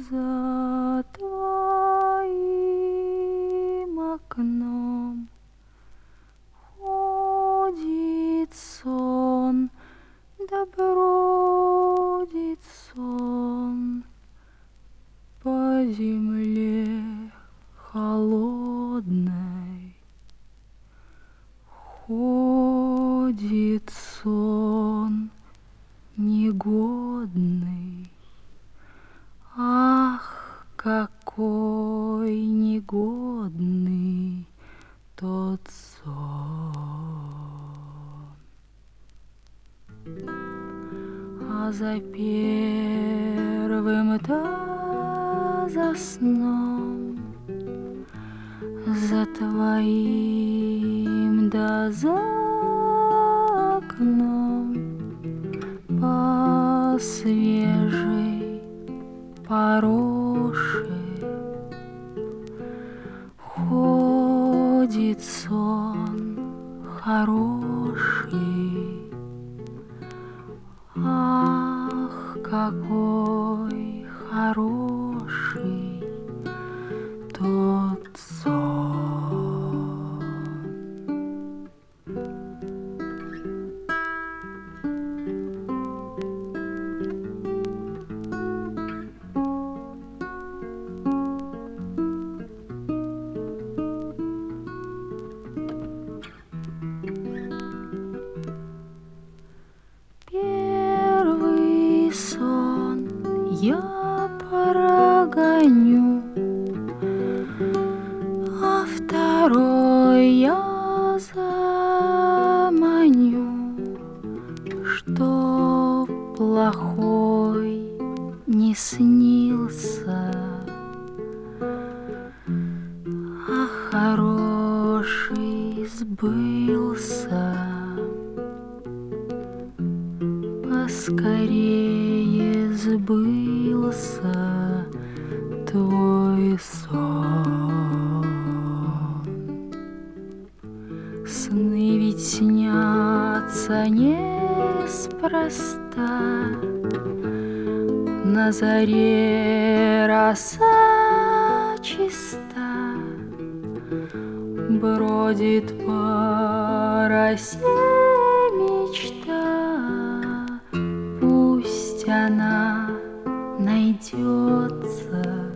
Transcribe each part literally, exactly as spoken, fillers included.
за твоим окном ходит сон, да бродит сон по земле холодной. Ходит сон негодный. Ах, какой негодный тот сон! А за первым-то за сном, за твоим да за окном по свежей пороше ходит сон хороший. Ах, какой хороший тот сон! Первый сон я прогоню, а второй я заманю, чтоб плохой не снился, а хороший сбылся. Поскорее сбылся твой сон. Сны ведь снятся неспроста, на заре роса чиста бродит по росе мечта. Пусть она найдется,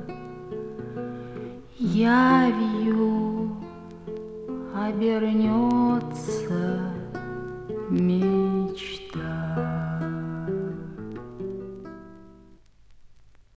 явью обернется мир.